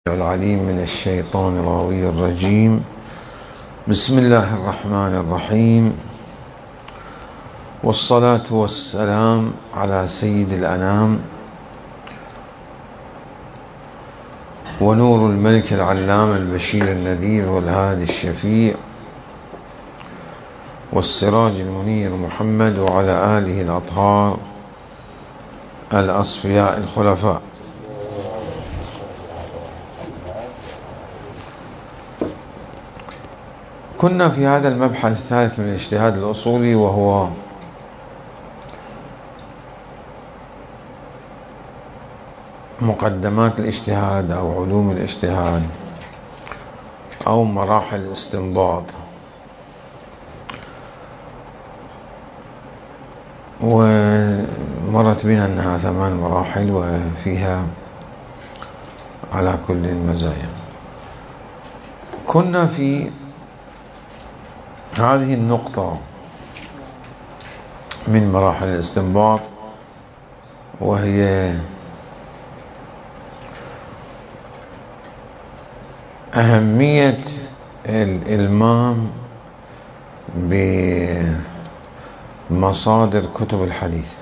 العليم من الشيطان الغوي الرجيم. بسم الله الرحمن الرحيم، والصلاة والسلام على سيد الأنام ونور الملك العلام البشير النذير والهادي الشفيع والسراج المنير محمد وعلى آله الأطهار الأصفياء الخلفاء. كنا في هذا المبحث الثالث من الاجتهاد الأصولي، وهو مقدمات الاجتهاد أو علوم الاجتهاد أو مراحل الاستنباط. ومرت بنا أنها 8 مراحل وفيها على كل مزايا. كنا في هذه النقطة من مراحل الاستنباط، وهي أهمية الإلمام بمصادر كتب الحديث.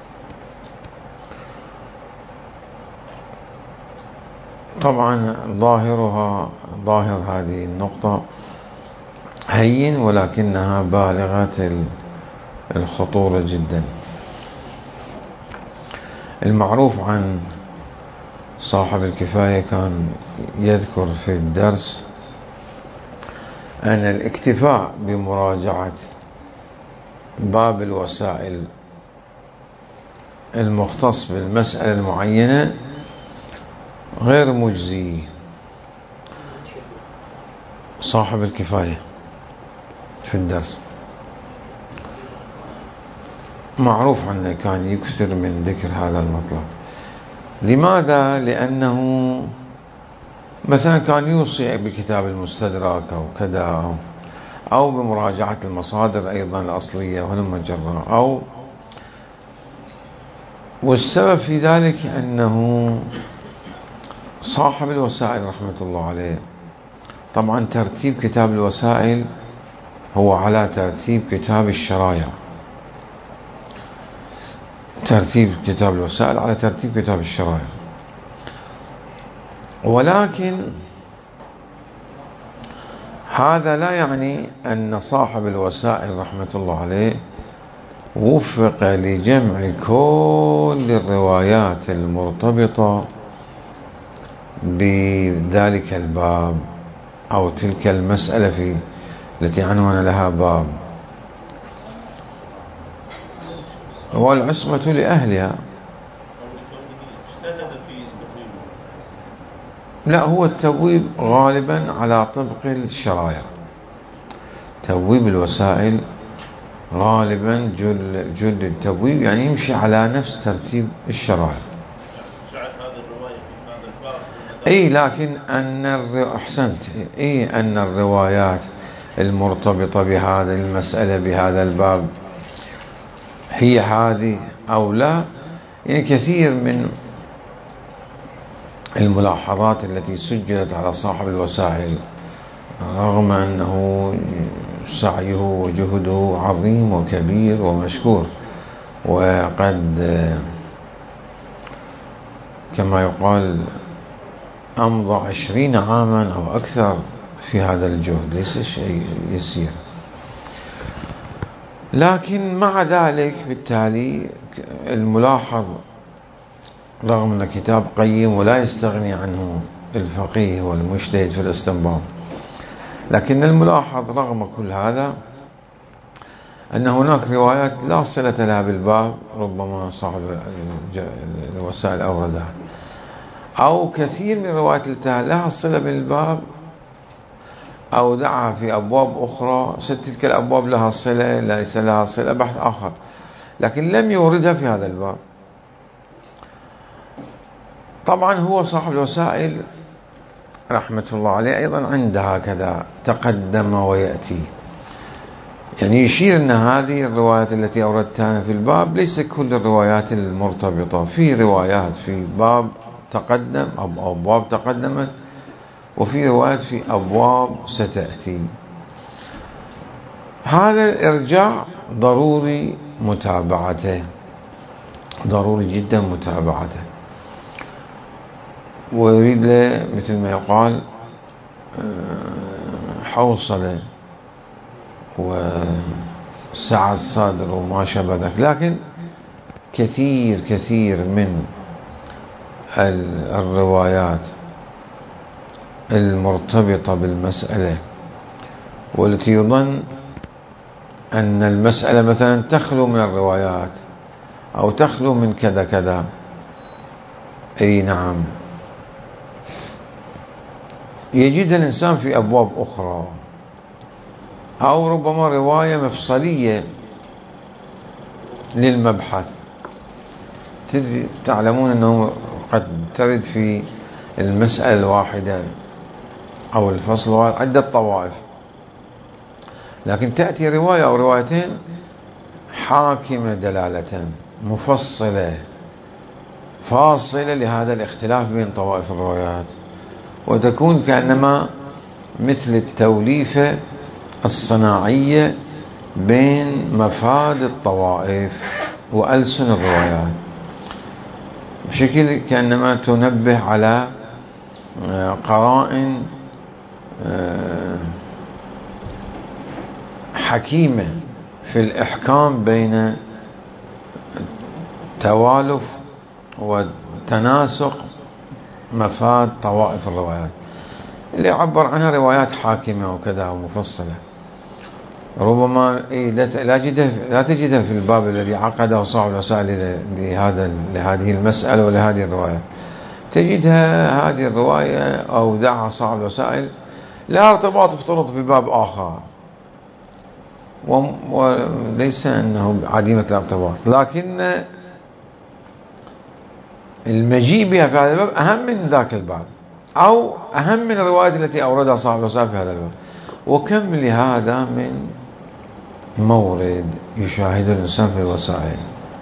طبعا ظاهر هذه النقطة هين، ولكنها بالغة الخطورة جدا. المعروف عن صاحب الكفاية كان يذكر في الدرس أن الاكتفاء بمراجعة باب الوسائل المختص بالمسألة المعينة غير مجزي. صاحب الكفاية في الدرس معروف عنه كان يكثر من ذكر هذا المطلب. لماذا؟ لأنه مثلا كان يوصي بكتاب المستدرك أو كذا، أو بمراجعة المصادر أيضا الأصلية وهلم جرا، والسبب في ذلك أنه صاحب الوسائل رحمة الله عليه، طبعا ترتيب كتاب الوسائل هو على ترتيب كتاب الشرايع. ترتيب كتاب الوسائل على ترتيب كتاب الشرايع، ولكن هذا لا يعني أن صاحب الوسائل رحمة الله عليه وفق لجمع كل الروايات المرتبطة بذلك الباب أو تلك المسألة التي عنوان لها باب، والعصمة لأهلها. لا، هو التبويب غالبا على طبق الشرايع. تبويب الوسائل غالبا جل التبويب يعني يمشي على نفس ترتيب الشرايع. لكن أحسنت، أن الروايات المرتبطة بهذه المسألة بهذا الباب هي هذه أو لا. يعني كثير من الملاحظات التي سجلت على صاحب الوسائل، رغم أنه سعيه وجهده عظيم وكبير ومشكور، وقد كما يقال أمضى 20 عاما أو أكثر في هذا الجهد، ليس شيء يسير. لكن مع ذلك بالتالي الملاحظ، رغم أن كتاب قيم ولا يستغني عنه الفقيه والمجتهد في الاستنباط، لكن الملاحظ رغم كل هذا أن هناك روايات لا صلة لها بالباب، ربما صاحب الوسائل أوردها، أو كثير من الروايات التي لها صلة بالباب أودعها في أبواب أخرى، تلك الأبواب لها صلة ليس لها صلة، بحث آخر، لكن لم يوردها في هذا الباب. طبعا هو صاحب الوسائل رحمة الله عليه أيضا عنده هكذا تقدم ويأتي، يعني يشير أن هذه الروايات التي أوردتها في الباب ليس كل الروايات المرتبطة. في روايات في باب تقدم أو أبواب تقدمت وفي روايات في أبواب ستأتي. هذا الإرجاع ضروري متابعته، ضروري جدا متابعته، ويريد له مثل ما يقال حوصلة وسعة صدر وما شابه ذلك. لكن كثير من الروايات المرتبطة بالمسألة والتي يظن أن المسألة مثلا تخلو من الروايات أو تخلو من كذا كذا، أي نعم، يجدها الإنسان في أبواب أخرى، أو ربما رواية مفصلية للمبحث. تعلمون أنه قد ترد في المسألة الواحدة أو الفصل الواحد عدة طوائف، لكن تأتي رواية أو روايتين حاكمة دلالة مفصلة فاصلة لهذا الاختلاف بين طوائف الروايات، وتكون كأنما مثل التوليفة الصناعية بين مفاد الطوائف وألسن الروايات، بشكل كأنما تنبه على قرائن حكيمة في الإحكام بين توالف وتناسق مفاد طوائف الروايات، اللي عبر عنها روايات حاكمة وكذا ومفصلة. ربما لا تجدها في الباب الذي عقده صاحب الوسائل لهذه المسألة ولهذه الرواية. تجدها هذه الرواية أو دعها صاحب الوسائل لا ارتباط افترض في باب آخر، وليس أنه عديمة الارتباط، لكن المجيء بها في هذا الباب أهم من ذاك الباب، أو أهم من الروايات التي أوردها صاحب الوسائل في هذا الباب. وكم لهذا من مورد يشاهد الإنسان في الوسائل.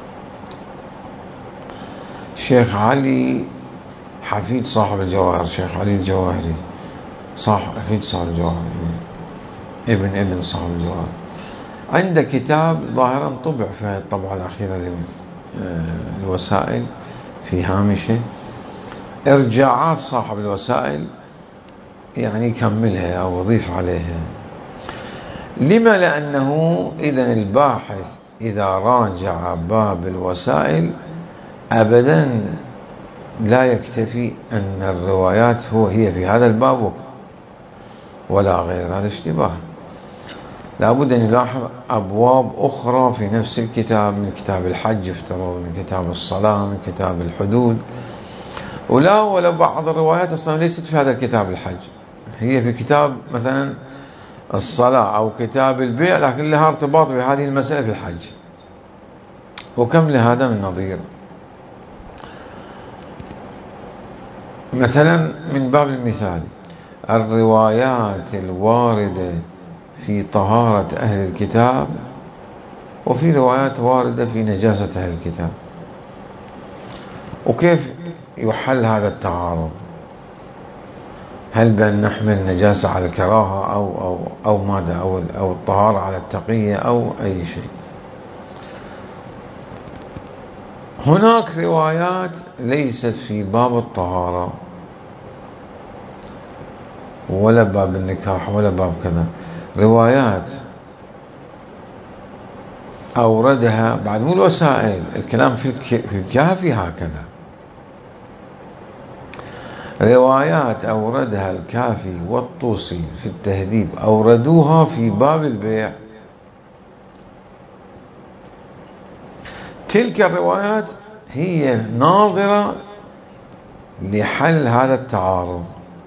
شيخ علي حفيد صاحب الجواهر، شيخ علي الجواهري حفيد صاحب الجواهر، ابن صاحب الجواهر، عنده كتاب ظاهرا طبع في الطبعة الأخيرة للوسائل في هامشه إرجاعات صاحب الوسائل، يعني يكملها أو يضيف عليها. لما؟ لأنه إذن الباحث إذا راجع باب الوسائل أبدا لا يكتفي أن الروايات هي في هذا الباب ولا غير، هذا اشتباه. لابد أن يلاحظ أبواب أخرى في نفس الكتاب، من كتاب الحج افترض، من كتاب الصلاة، من كتاب الحدود، ولا بعض الروايات أصلا ليست في هذا الكتاب الحج، هي في كتاب مثلا الصلاة أو كتاب البيع، لكن لها ارتباط بهذه المسألة في الحج. وكم لهذا من نظير. مثلا من باب المثال الروايات الواردة في طهارة أهل الكتاب، وفي روايات واردة في نجاسة أهل الكتاب، وكيف يحل هذا التعارض؟ هل بأن نحمل نجاسة على الكراهة أو ماذا، أو الطهارة على التقية أو أي شيء؟ هناك روايات ليست في باب الطهارة ولا باب النكاح ولا باب كذا، روايات أوردها بعد مو الوسائل، الكلام في الكافي هكذا، روايات أوردها الكافي والطوسي في التهذيب أوردوها في باب البيع. تلك الروايات هي ناظرة لحل هذا التعارض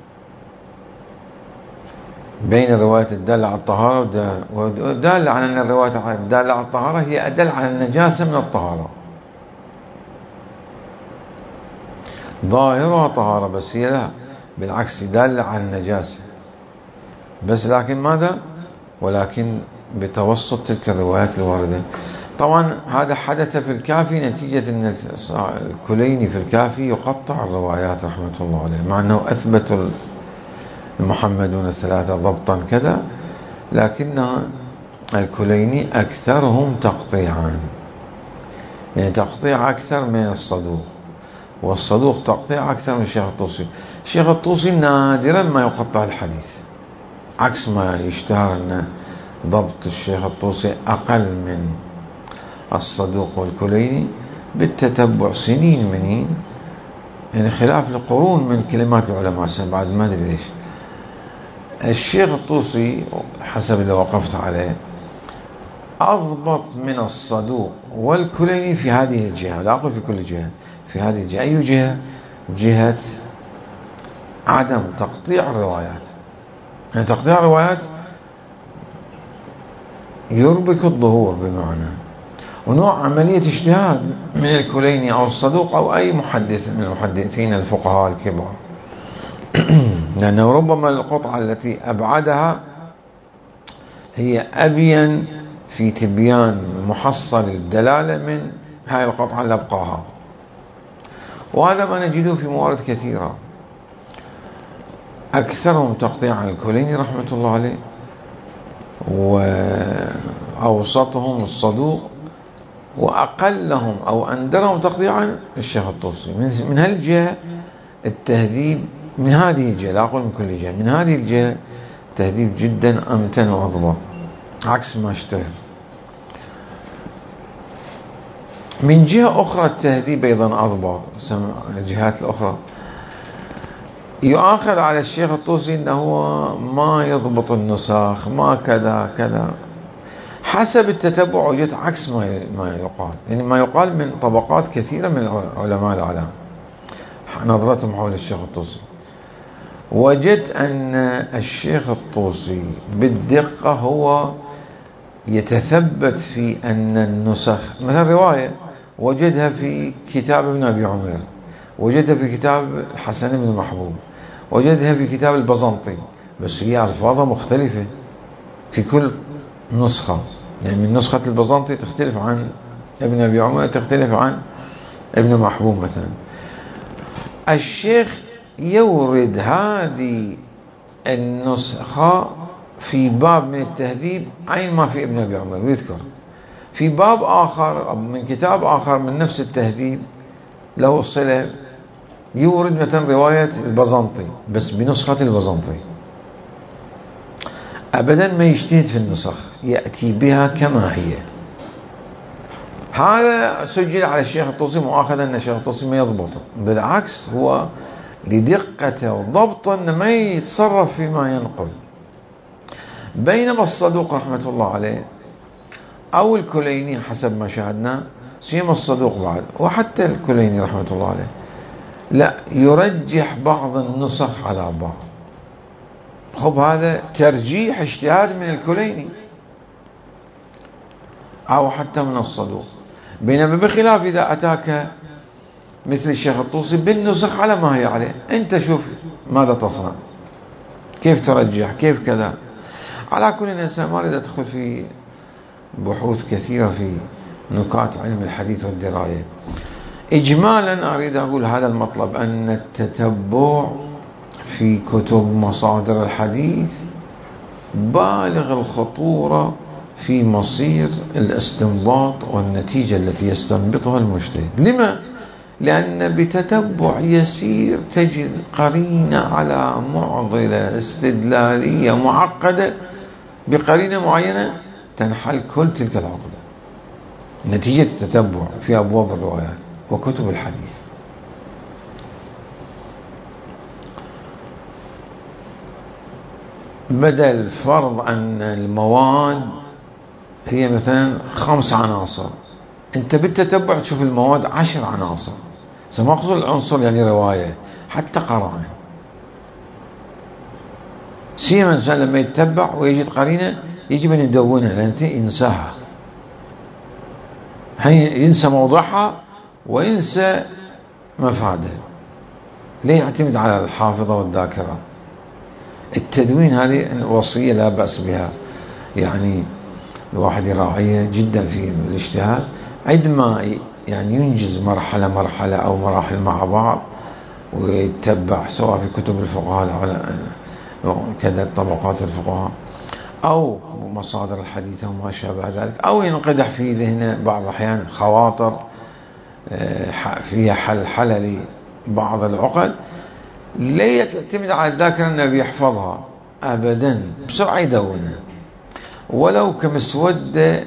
بين الروايات الدالة على الطهارة ودالة على أن الروايات الدالة على الطهارة هي أدل على النجاسة من الطهارة، ظاهرها طهارة بس هي لا، بالعكس دالة على النجاسة بس، لكن ماذا؟ ولكن بتوسط تلك الروايات الواردة. طبعا هذا حدث في الكافي نتيجة أن الكليني في الكافي يقطع الروايات رحمة الله عليه، مع أنه أثبت المحمدون الثلاثة ضبطا كذا، لكن الكليني أكثرهم تقطيعا، يعني تقطيع أكثر من الصدوق، والصدوق تقطيع أكثر من الشيخ الطوسي. الشيخ الطوسي نادرا ما يقطع الحديث، عكس ما يشتهر أن ضبط الشيخ الطوسي أقل من الصدوق والكليني بالتتبع سنين منين، يعني خلاف القرون من كلمات العلماء بعد ما أدري ليش. الشيخ الطوسي حسب اللي وقفت عليه أضبط من الصدوق والكليني في هذه الجهة، لا أقول في كل جهة، في هذه الجهة. أي جهة؟ جهة عدم تقطيع الروايات، يعني تقطيع الروايات يربك الظهور بمعنى، ونوع عملية اجتهاد من الكليني أو الصدوق أو أي محدث من المحدثين الفقهاء الكبار لأنه ربما القطعة التي أبعدها هي أبين في تبيان محصل الدلالة من هاي القطعة اللي أبقاها، وهذا ما نجده في موارد كثيرة. أكثرهم تقطيعا الكليني رحمة الله عليه، وأوسطهم الصدوق، وأقلهم أو أندرهم تقطيعا الشيخ الطوسي. من هالجهة التهذيب، من هذه الجهة، لا أقول من كل جهة، من هذه الجهة تهذيب جدا أمتن وأضبط عكس ما اشتهر. من جهة أخرى التهذيب أيضا أضبط، الجهات الأخرى يؤاخذ على الشيخ الطوسي أنه ما يضبط النسخ، ما كذا كذا، حسب التتبع وجدت عكس ما يقال، يعني ما يقال من طبقات كثيرة من علماء العلم نظرتهم حول الشيخ الطوسي. وجدت أن الشيخ الطوسي بالدقة هو يتثبت في أن النسخ، مثلا رواية وجدها في كتاب ابن أبي عمر، وجدها في كتاب حسن بن محبوب، وجدها في كتاب البزنطي، بس هي ألفاظها مختلفة في كل نسخة، يعني من نسخة البزنطي تختلف عن ابن أبي عمر، تختلف عن ابن محبوب مثلا. الشيخ يورد هذه النسخة في باب من التهذيب عين ما في ابن أبي عمر، ويذكر في باب آخر أو من كتاب آخر من نفس التهذيب له الصلة يورد مثلا رواية البزنطي بس بنسخة البزنطي، أبدا ما يجتهد في النسخ، يأتي بها كما هي. هذا سجل على الشيخ الطوسي مؤاخذة أن الشيخ الطوسي ما يضبط، بالعكس هو لدقته وضبطه أنه ما يتصرف فيما ينقل. بينما الصدوق رحمة الله عليه أو الكليني حسب ما شاهدنا، سيما الصدوق بعد وحتى الكليني رحمة الله عليه، لا يرجح بعض النسخ على بعض. خب هذا ترجيح اجتهاد من الكليني أو حتى من الصدوق. بينما بخلاف إذا أتاك مثل الشيخ الطوسي بالنسخ على ما هي عليه، أنت شوف ماذا تصنع، كيف ترجح، كيف كذا. على كل الإنسان ما أريد أدخل في بحوث كثيرة في نكات علم الحديث والدراية. إجمالا أريد أقول هذا المطلب، أن التتبع في كتب مصادر الحديث بالغ الخطورة في مصير الاستنباط والنتيجة التي يستنبطها المجتهد. لما؟ لأن بتتبع يسير تجد قرينة على معضلة استدلالية معقدة بقرينة معينة تنحل كل تلك العقدة، نتيجة التتبع في أبواب الروايات وكتب الحديث. بدل فرض أن المواد هي مثلا 5 عناصر، أنت بالتتبع تشوف المواد 10 عناصر. ما أقصد العنصر يعني رواية، حتى قرائن. سيما الإنسان لما يتبع ويجد قرينة يجب أن يدونها، لأن ينساها، ينسى موضوعها وينسى مفادها. ليه يعتمد على الحافظة والذاكرة؟ التدوين هذه وصية لا بأس بها، يعني الواحد يراعيها جدا في الاجتهاد، عندما يعني ينجز مرحلة أو مراحل مع بعض ويتبع سواء في كتب الفقهاء كذا طبقات الفقهاء أو مصادر الحديثة وما شابه ذلك، أو ينقدح في ذهنه بعض الأحيان خواطر فيها حل لبعض العقد، لا يعتمد على الذاكرة أنه بيحفظها أبدا، بسرعة يدونها ولو كمسودة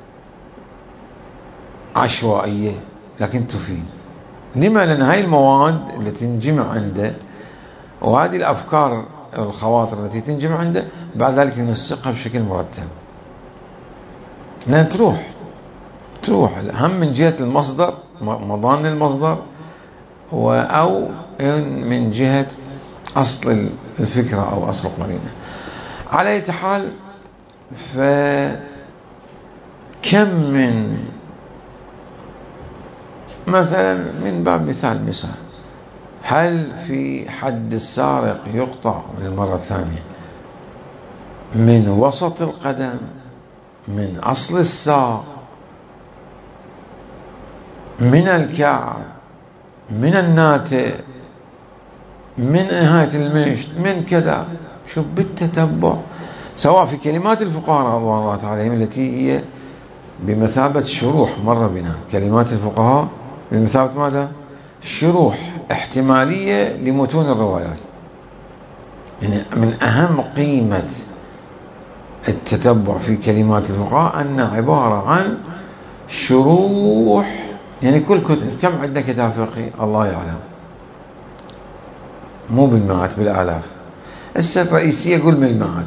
عشوائية لكن تفيد. لما؟ لأن هاي المواد التي تنجمع عنده وهذه الأفكار الخواطر التي تنجمع عنده بعد ذلك ينسقها بشكل مرتب، لأن تروح هم من جهة المصدر، مضان المصدر، أو من جهة أصل الفكرة أو أصل القرينة. على أي حال، فكم من مثلا من باب مثال هل في حد السارق يقطع للمرة الثانية من وسط القدم، من أصل الساق، من الكعب، من الناتئ، من نهاية المشط، من كذا، شوف بالتتبع، سواء في كلمات الفقهاء رضوان الله عليهم التي هي بمثابة شروح، مر بنا كلمات الفقهاء بمثابة ماذا؟ شروح احتمالية لمتون الروايات. يعني من أهم قيمة التتبع في كلمات الفقهاء أنها عبارة عن شروح. يعني كل كتب، كم عندنا كتاب فقهي الله يعلم، مو بالمئات بالآلاف. السنة الرئيسية قل من المئات،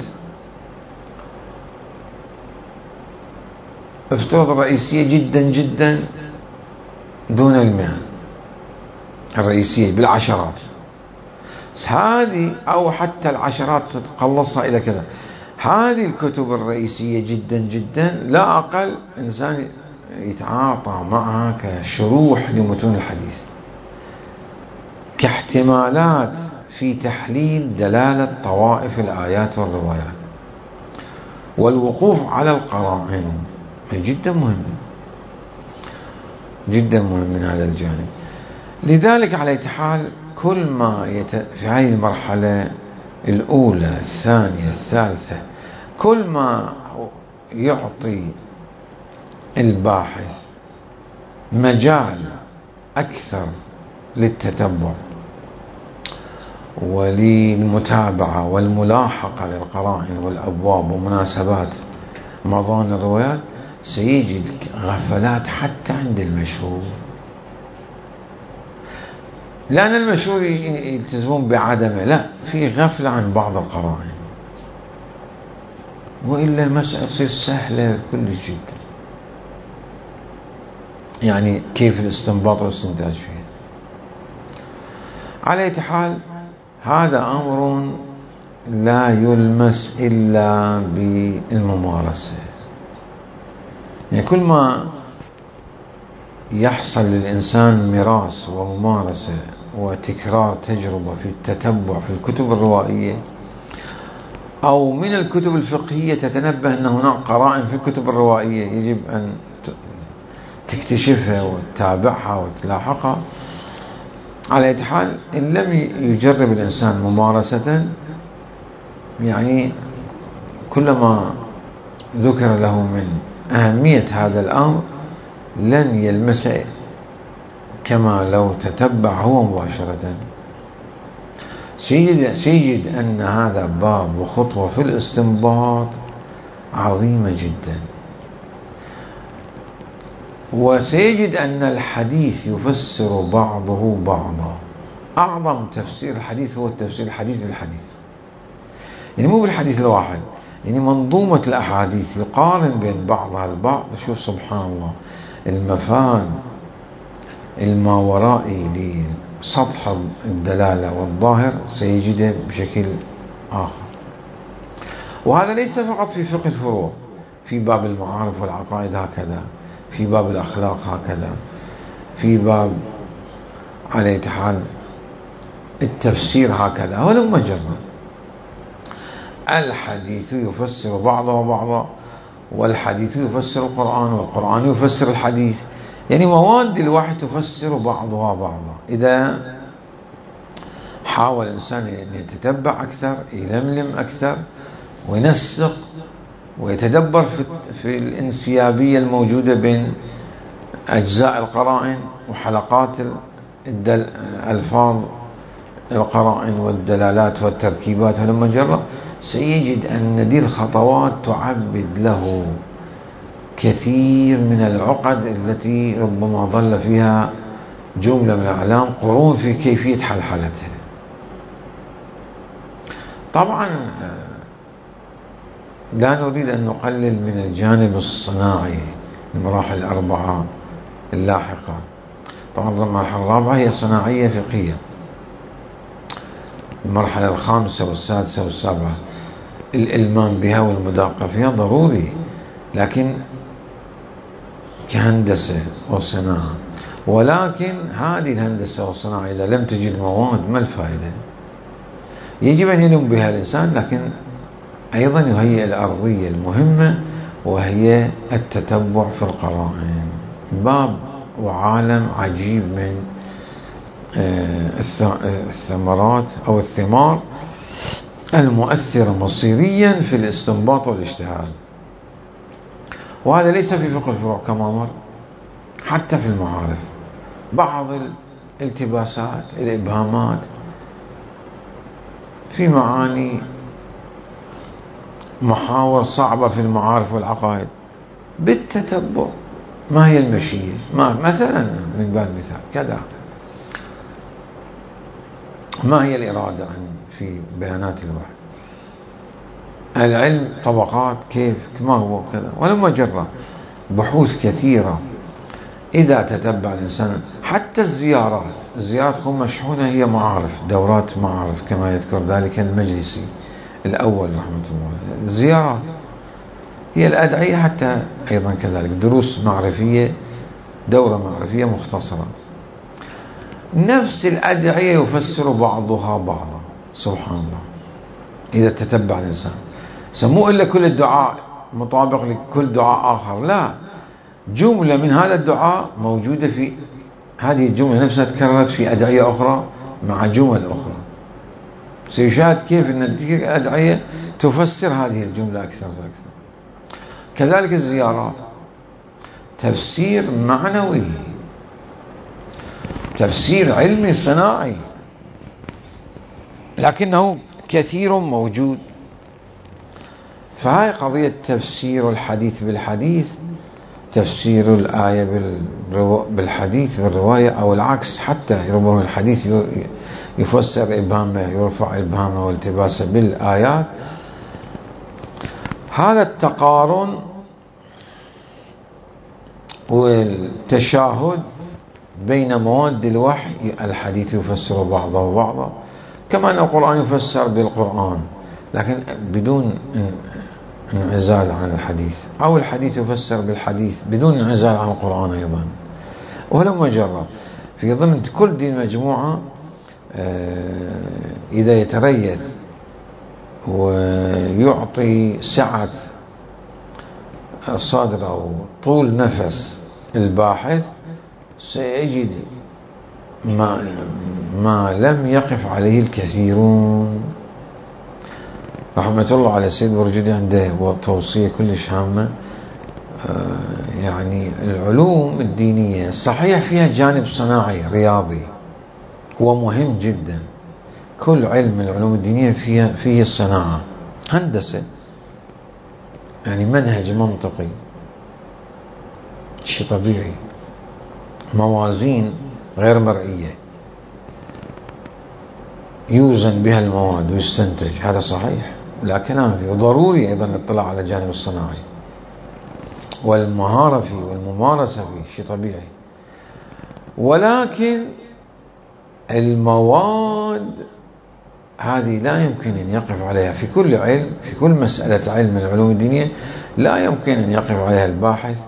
افترض الرئيسية جدا جدا دون المئة، الرئيسية بالعشرات، هذه أو حتى العشرات تتقلصها إلى كذا. هذه الكتب الرئيسية جدا جدا لا أقل إنسان يتعاطى معها كشروح لمتون الحديث، كاحتمالات في تحليل دلالة طوائف الآيات والروايات، والوقوف على القرائن جدا مهم، جدا مهم من هذا الجانب. لذلك على أي حال كل ما في هذه المرحلة الأولى الثانية الثالثة، كل ما يعطي الباحث مجال أكثر للتتبع وللمتابعة والملاحقة للقرائن والأبواب ومناسبات مضان الروايات، سيجد غفلات حتى عند المشهور، لأن المشهور يلتزمون بعدمه، لا، في غفلة عن بعض القرائن، وإلا المسألة تصير سهلة كل جدا. يعني كيف الاستنباط والاستنتاج فيها. على أي حال هذا أمر لا يلمس إلا بالممارسة. يعني كل ما يحصل للإنسان ميراث وممارسة وتكرار تجربة في التتبع في الكتب الروائية أو من الكتب الفقهية، تتنبه أن هناك قرائن في الكتب الروائية يجب أن تكتشفها وتتابعها وتلاحقها. على أي حال إن لم يجرب الإنسان ممارسة، يعني كلما ذكر له من أهمية هذا الأمر لن يلمسه كما لو تتبع هو مباشرة. سيجد أن هذا باب وخطوة في الاستنباط عظيمة جدا، وسيجد أن الحديث يفسر بعضه بعضا. أعظم تفسير الحديث هو التفسير الحديث بالحديث، يعني مو بالحديث الواحد، يعني منظومة الأحاديث يقارن بين بعضها البعض. شوف سبحان الله، المفاد الماورائي لسطح الدلالة والظاهر سيجده بشكل آخر. وهذا ليس فقط في فقه الفروع، في باب المعارف والعقائد هكذا، في باب الأخلاق هكذا، في باب على أي حال التفسير هكذا. ولو مجرد الحديث يفسر بعضه بعضا، والحديث يفسر القرآن، والقرآن يفسر الحديث، يعني مواد الوحي تفسر بعضها بعضا. إذا حاول الإنسان أن يتتبع أكثر، يلملم أكثر، وينسق ويتدبر في الانسيابية الموجودة بين أجزاء القرائن وحلقات ألفاظ القرائن والدلالات والتركيبات. ولما جرب سيجد أن دي الخطوات تعبد له كثير من العقد التي ربما ظل فيها جملة من الأعلام قرون في كيفية حلحلتها. طبعا لا نريد أن نقلل من الجانب الصناعي المراحل الأربعة اللاحقة. طبعا المرحلة الرابعة هي صناعية فقهية، المرحلة الخامسة والسادسة والسابعة الإلمام بها والمداقة فيها ضروري، لكن كهندسة وصناعة. ولكن هذه الهندسة والصناعة إذا لم تجد مواد ما الفائدة؟ يجب أن يلم بها الإنسان، لكن أيضا يهيئ الأرضية المهمة وهي التتبع في القرائن. باب وعالم عجيب من الثمرات أو الثمار المؤثرة مصيريا في الاستنباط والاجتهاد. وهذا ليس في فقه الفروع كما مر، حتى في المعارف بعض الالتباسات الإبهامات في معاني محاور صعبة في المعارف والعقائد بالتتبع. ما هي المشيئة؟ مثلا من باب المثال كذا، ما هي الإرادة في بيانات الوحي؟ العلم طبقات كيف ما هو كذا. ولما جرى بحوث كثيرة إذا تتبع الإنسان حتى الزيارات تكون مشحونة، هي معارف، دورات معارف كما يذكر ذلك المجلسي الأول رحمة الله. الزيارات هي الأدعية حتى أيضا كذلك، دروس معرفية، دورة معرفية مختصرة. نفس الأدعية يفسر بعضها بعضا، سبحان الله إذا تتبع الإنسان. مو إلا كل الدعاء مطابق لكل دعاء آخر، لا، جملة من هذا الدعاء موجودة في هذه الجملة نفسها تكررت في أدعية أخرى مع جمل أخرى. سيشاهد كيف أن الأدعية تفسر هذه الجملة أكثر فأكثر. كذلك الزيارات تفسير معنوي، تفسير علمي صناعي، لكنه كثير موجود. فهاي قضية تفسير الحديث بالحديث، تفسير الآية بالحديث بالرواية، أو العكس، حتى ربما الحديث يفسر إبهامه، يرفع إبهامه والتباسه بالآيات. هذا التقارن والتشاهد بين مواد الوحي، الحديث يفسر بعضه بعضا، كما أن القرآن يفسر بالقرآن لكن بدون انعزال عن الحديث، أو الحديث يفسر بالحديث بدون انعزال عن القرآن أيضا. ولما جرب في ضمن كل دي المجموعة إذا يتريث ويعطي سعة الصدر أو طول نفس الباحث، سيجد ما لم يقف عليه الكثيرون. رحمة الله على سيد برجدي عنده توصية كلش هامة. يعني العلوم الدينية صحيح فيها جانب صناعي رياضي ومهم جدا، كل علم من العلوم الدينية فيه الصناعة، هندسة، يعني منهج منطقي، شيء طبيعي، موازين غير مرئية يوزن بها المواد ويستنتج، هذا صحيح، لا كلام فيه. وضروري أيضا الاطلاع على الجانب الصناعي والمهارة فيه والممارسة فيه، شيء طبيعي. ولكن المواد هذه لا يمكن أن يقف عليها في كل علم، في كل مسألة علم من العلوم الدينية لا يمكن أن يقف عليها الباحث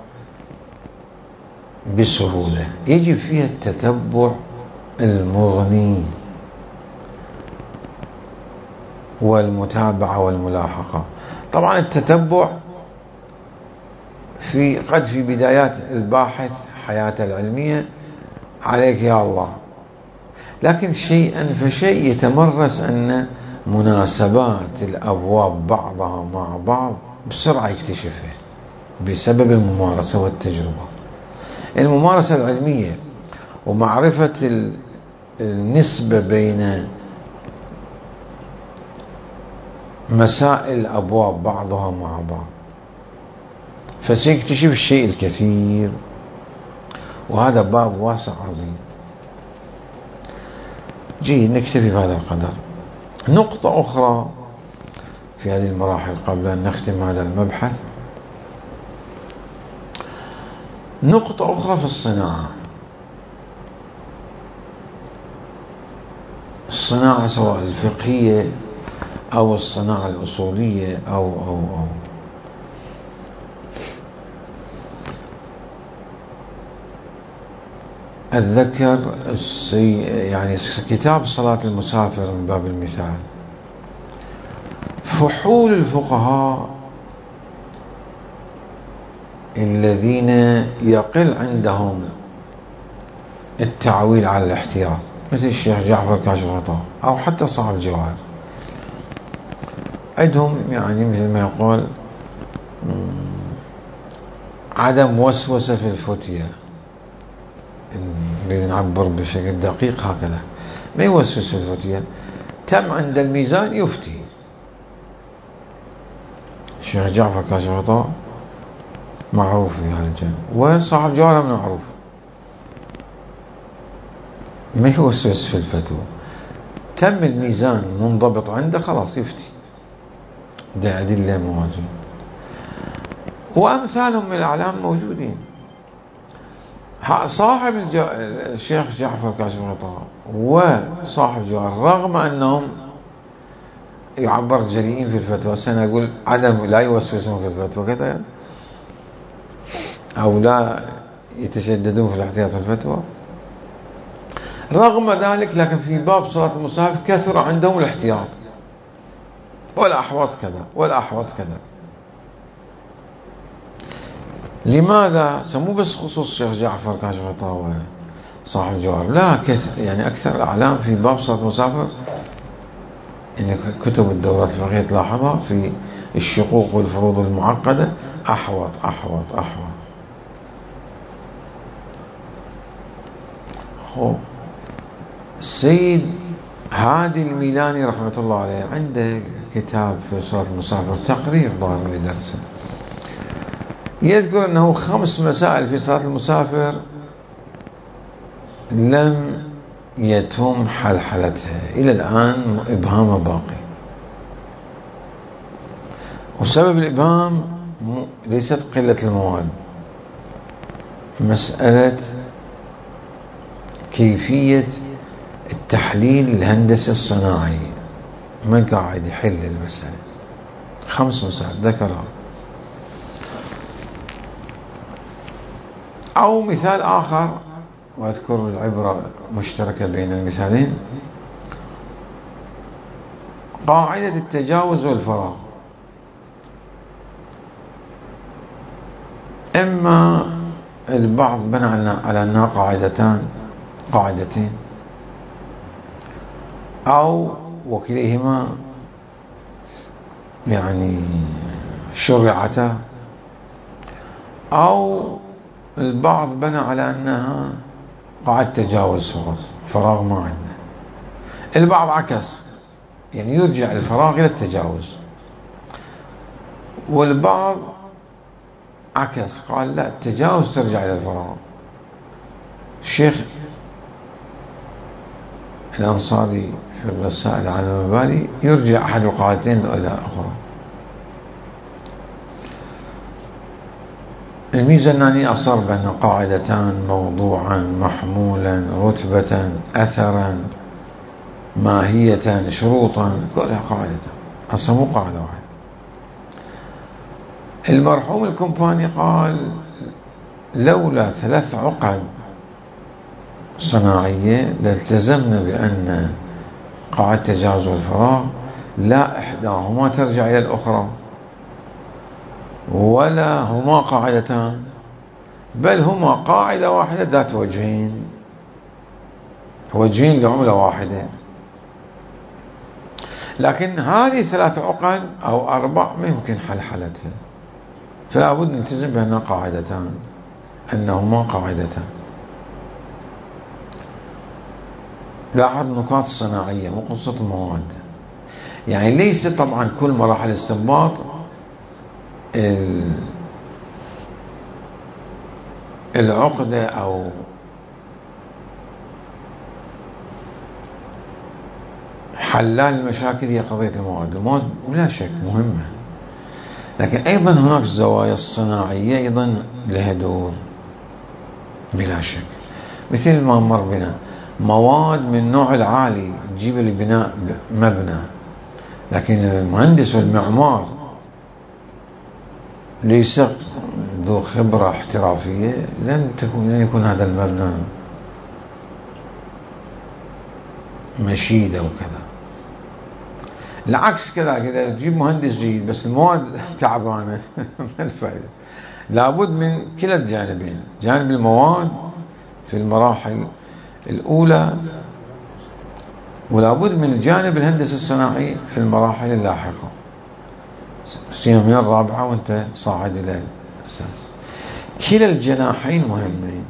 بسهولة، يجب فيها التتبع المغني والمتابعة والملاحقة. طبعا التتبع قد في بدايات الباحث حياته العلمية عليك يا الله، لكن شيئا فشيء يتمرس أن مناسبات الأبواب بعضها مع بعض بسرعة يكتشفها بسبب الممارسة والتجربة. الممارسة العلمية ومعرفة النسبة بين مسائل الأبواب بعضها مع بعض، فسيكتشف الشيء الكثير، وهذا باب واسع عظيم. نكتفي بهذا القدر. نقطة أخرى في هذه المراحل قبل أن نختم هذا المبحث، نقطة أخرى في الصناعة سواء الفقهية أو الصناعة الأصولية أو أتذكر يعني كتاب صلاة المسافر من باب المثال، فحول الفقهاء الذين يقل عندهم التعويل على الاحتياط، مثل الشيخ جعفر كاشف الغطاء أو حتى صاحب الجواهر، عندهم يعني مثل ما يقول عدم وسوسة في الفتية، نريد نعبر بشكل دقيق هكذا، ما يوسوس في الفتية، تم عند الميزان يفتي. الشيخ جعفر كاشف الغطاء معروف في هذا الجانب، وصاحب جواهر معروف، ما يوسوس في الفتوى، تم الميزان منضبط عنده خلاص يفتي، ده أدلة مواجهة. وأمثالهم من الأعلام موجودين. صاحب الشيخ جعفر كاشف الغطاء وصاحب جواهر رغم أنهم يعبر جريئين في الفتوى، سنقول عدم لا يوسوسون في الفتوى كذا أو لا يتشددون في الاحتياط في الفتوى، رغم ذلك لكن في باب صلاة المسافر كثر عندهم الاحتياط، والأحوط كذا والأحوط كذا. لماذا؟ سمو بس خصوص الشيخ جعفر كاشف الغطاء وصاحب الجواهر، لا يعني أكثر الأعلام في باب صلاة المسافر، إن كتب الدورات الفقهية تلاحظها في الشقوق والفروض المعقدة أحوط أحوط أحوط. السيد هادي الميلاني رحمة الله عليه عنده كتاب في صلاة المسافر تقرير ظاهر لدرسه، يذكر أنه 5 مسائل في صلاة المسافر لم يتم حلحلتها إلى الآن، إبهام باقي. وسبب الإبهام ليست قلة المواد، مسألة كيفية التحليل الهندسي الصناعي، ما قاعد يحل المسألة. 5 مسائل ذكرها. أو مثال آخر، وأذكر العبرة مشتركة بين المثالين، قاعدة التجاوز والفراغ. إما البعض بنى على أنها قاعدتين أو وكليهما يعني شرعتا، أو البعض بنى على أنها قاعدة تجاوز فقط، فراغ ما عندنا. البعض عكس، يعني يرجع الفراغ إلى التجاوز، والبعض عكس قال لا، التجاوز ترجع إلى الفراغ. الشيخ الأنصاري في الرسائل على المبالي يرجع أحد القاعدتين إلى أخرى. الميزاناني أصر بأن قاعدتان: موضوعا، محمولا، رتبة، أثرا، ماهية، شروطا، كلها قاعدتان، أصلا مو قاعدة واحدة. المرحوم الكومباني قال لولا 3 عقد صناعية لالتزمنا بأن قاعدة تجاوز والفراغ لا إحداهما ترجع إلى الأخرى، ولا هما قاعدتان، بل هما قاعدة واحدة ذات وجهين. وجهين لعملة واحدة. لكن هذه 3 عقد أو 4 ما يمكن حلحلتها، فلا بد نلتزم بأنها قاعدتان، أنهما قاعدتان. لاحظ النقاط الصناعية مو قصة المواد، يعني ليس طبعا كل مراحل الاستنباط العقدة أو حلال المشاكل هي قضية المواد. المواد بلا شك مهمة، لكن أيضا هناك الزوايا الصناعية أيضا لها دور بلا شك. مثل ما مر بنا مواد من النوع العالي تجيب لبناء مبنى، لكن المهندس والمعمار ليس ذو خبرة احترافية لن يكون هذا المبنى مشيد أو كذا. العكس كذا تجيب مهندس جيد بس المواد تعبانة ما الفائدة. لابد من كلا الجانبين، جانب المواد في المراحل الأولى، ولابد من الجانب الهندسي الصناعي في المراحل اللاحقة، سيما الرابعة وانت صاعد إلى الأساس. كلا الجناحين مهمين.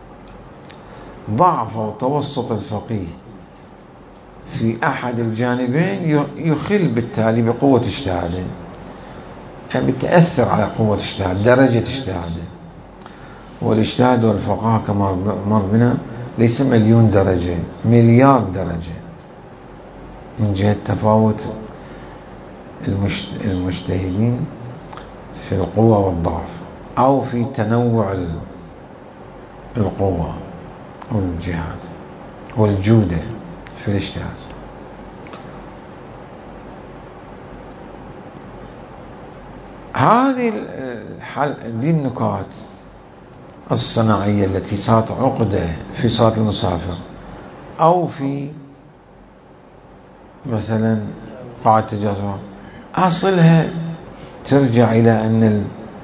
ضعف وتوسط الفقيه في أحد الجانبين يخل بالتالي بقوة اجتهاده، يعني بتأثر على قوة اجتهاد، درجة اجتهاده. والاجتهاد والفقه كما مر بنا ليس مليون درجة، مليار درجة من جهة تفاوت المجتهدين في القوة والضعف أو في تنوع القوة والجهاد والجودة في الاجتهاد. هذه دي النكات الصناعية التي صارت عقدة في صلاة المسافر أو في مثلا قاعة التجارة، أصلها ترجع إلى أن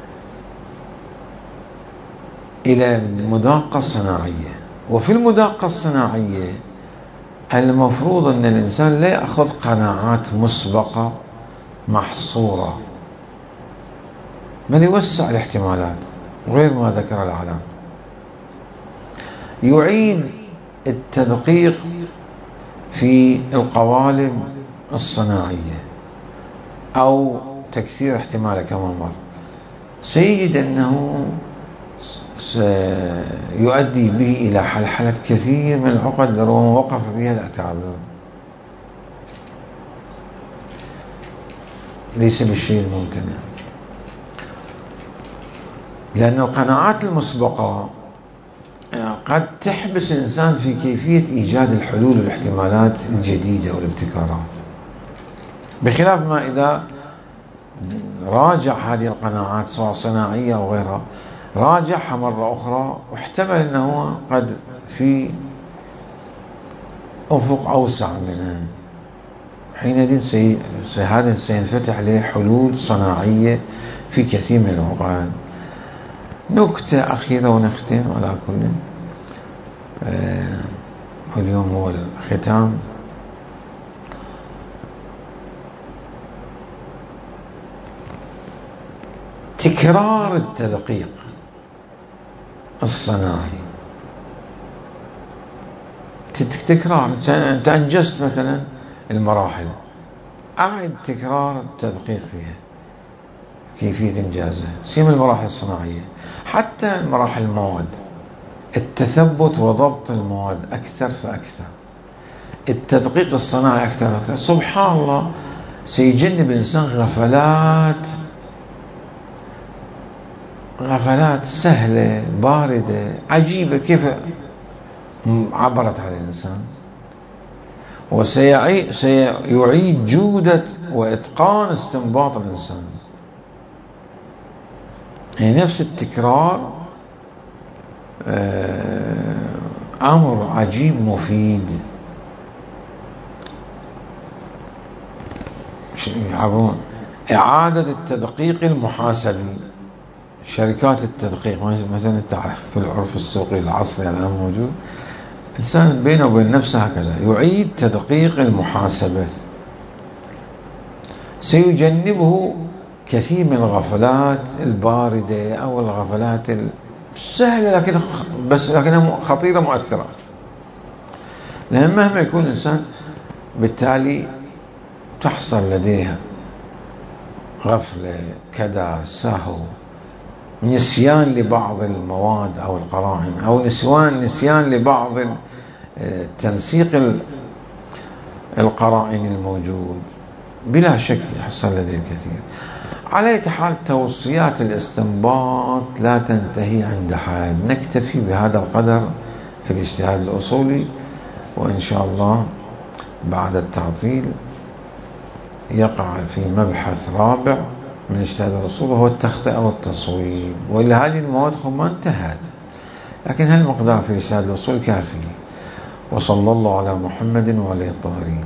إلى المداقة الصناعية. وفي المداقة الصناعية المفروض أن الإنسان لا يأخذ قناعات مسبقة محصورة، بل يوسع الاحتمالات غير ما ذكر العلام، يعيد التدقيق في القوالب الصناعية أو تكثير احتماله كما مر، سيجد أنه سيؤدي به إلى حلحلة كثير من العقد لربما وقف بها الأكابر. ليس بالشيء الممكن، لأن القناعات المسبقة قد تحبس الإنسان في كيفية إيجاد الحلول والاحتمالات الجديدة والابتكارات، بخلاف ما إذا راجع هذه القناعات سواء صناعية أو غيرها، راجعها مرة أخرى واحتمل أنه قد في أفق أوسع منها، حينئذ هذا سينفتح له حلول صناعية في كثير من العقد. نكتة أخيرة ونختم على كل، واليوم هو الختام. تكرار التدقيق الصناعي، تكرار. أنت أنجزت مثلا المراحل، أعد تكرار التدقيق فيها كيفية إنجازها، سيما المراحل الصناعية. حتى مراحل المواد، التثبت وضبط المواد أكثر فأكثر، التدقيق الصناعي أكثر فأكثر. سبحان الله سيجنب الإنسان غفلات سهلة باردة عجيبة كيف عبرت على الإنسان، وسيعيد جودة وإتقان استنباط الإنسان. يعني نفس التكرار أمر عجيب مفيد. إعادة التدقيق المحاسبي، شركات التدقيق مثلا في العرف السوقي العصري الآن موجود، الإنسان بينه وبين نفسه هكذا يعيد تدقيق المحاسبة، سيجنبه كثير من الغفلات الباردة أو الغفلات السهلة لكنها خطيرة مؤثرة. لأن مهما يكون الإنسان بالتالي تحصل لديه غفلة، كدى، سهو، نسيان لبعض المواد أو القرائن، أو نسيان لبعض تنسيق القرائن الموجود، بلا شك يحصل لديه الكثير. على أي حال توصيات الاستنباط لا تنتهي عند حد، نكتفي بهذا القدر في الاجتهاد الأصولي، وإن شاء الله بعد التعطيل يقع في مبحث رابع من اجتهاد الأصول، وهو التخطئة والتصويب. وإلا هذه المواد ما انتهت، لكن هالمقدار في اجتهاد الأصول كافي. وصلى الله على محمد وعلى الطاهرين.